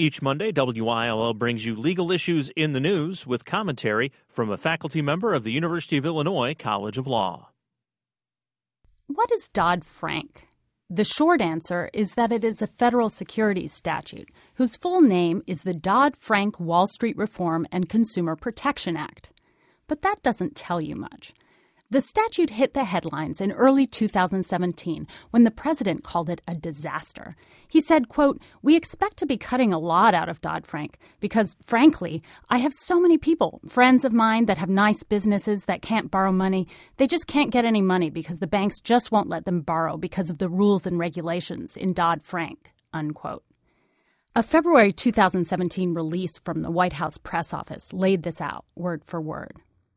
Each Monday, WILL brings you legal issues in the news with commentary from a faculty member of the University of Illinois College of Law. What is Dodd-Frank? The short answer is that it is a federal securities statute whose full name is the Dodd-Frank Wall Street Reform and Consumer Protection Act. But that doesn't tell you much. The statute hit the headlines in early 2017 when the president called it a disaster. He said, quote, "We expect to be cutting a lot out of Dodd-Frank because, frankly, I have so many people, friends of mine that have nice businesses that can't borrow money. They just can't get any money because the banks just won't let them borrow because of the rules and regulations in Dodd-Frank," unquote. A February 2017 release from the White House press office laid this out word for word.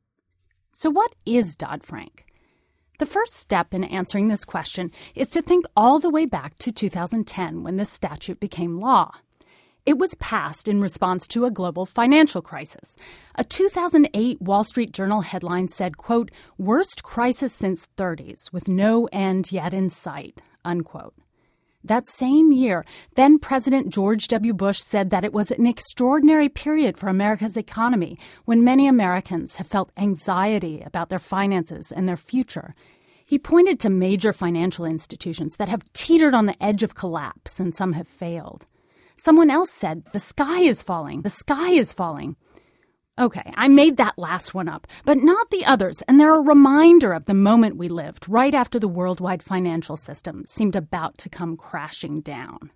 So what is Dodd-Frank? The first step in answering this question is to think all the way back to 2010 when this statute became law. It was passed in response to a global financial crisis. A 2008 Wall Street Journal headline said, quote, "Worst crisis since 30s with no end yet in sight," unquote. That same year, then President George W. Bush said that it was an extraordinary period for America's economy when many Americans have felt anxiety about their finances and their future. He pointed to major financial institutions that have teetered on the edge of collapse and some have failed. Someone else said, "The sky is falling. The sky is falling." Okay, I made that last one up, but not the others, and they're a reminder of the moment we lived right after the worldwide financial system seemed about to come crashing down.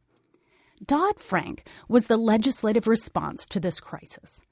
Dodd-Frank was the legislative response to this crisis.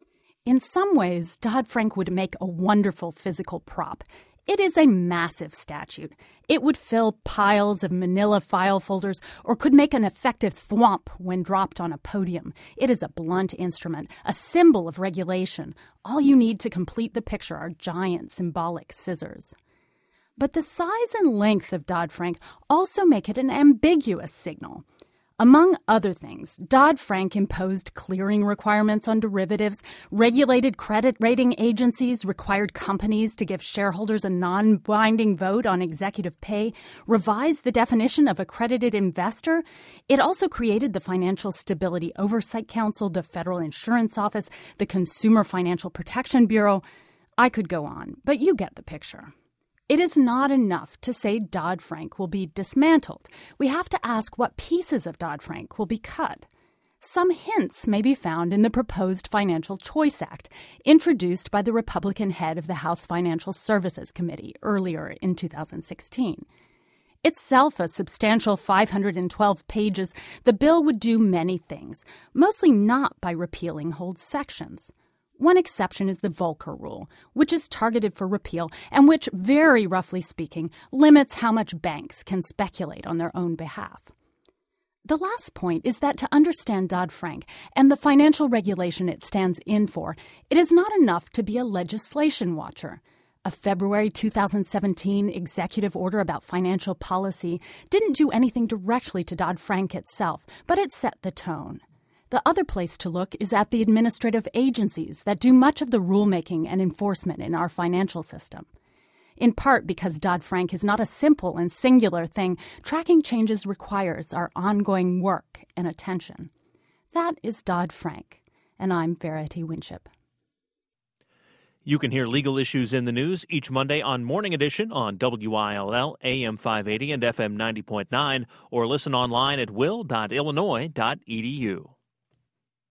In some ways, Dodd-Frank would make a wonderful physical prop. It is a massive statute. It would fill piles of manila file folders or could make an effective thwomp when dropped on a podium. It is a blunt instrument, a symbol of regulation. All you need to complete the picture are giant symbolic scissors. But the size and length of Dodd-Frank also make it an ambiguous signal. Among other things, Dodd-Frank imposed clearing requirements on derivatives, regulated credit rating agencies, required companies to give shareholders a non-binding vote on executive pay, revised the definition of accredited investor. It also created the Financial Stability Oversight Council, the Federal Insurance Office, the Consumer Financial Protection Bureau. I could go on, but you get the picture. It is not enough to say Dodd-Frank will be dismantled. We have to ask what pieces of Dodd-Frank will be cut. Some hints may be found in the proposed Financial Choice Act, introduced by the Republican head of the House Financial Services Committee earlier in 2016. Itself a substantial 512 pages, the bill would do many things, mostly not by repealing whole sections. One exception is the Volcker Rule, which is targeted for repeal and which, very roughly speaking, limits how much banks can speculate on their own behalf. The last point is that to understand Dodd-Frank and the financial regulation it stands in for, it is not enough to be a legislation watcher. A February 2017 executive order about financial policy didn't do anything directly to Dodd-Frank itself, but it set the tone. The other place to look is at the administrative agencies that do much of the rulemaking and enforcement in our financial system. In part because Dodd-Frank is not a simple and singular thing, tracking changes requires our ongoing work and attention. That is Dodd-Frank, and I'm Verity Winship. You can hear legal issues in the news each Monday on Morning Edition on WILL AM 580 and FM 90.9, or listen online at will.illinois.edu.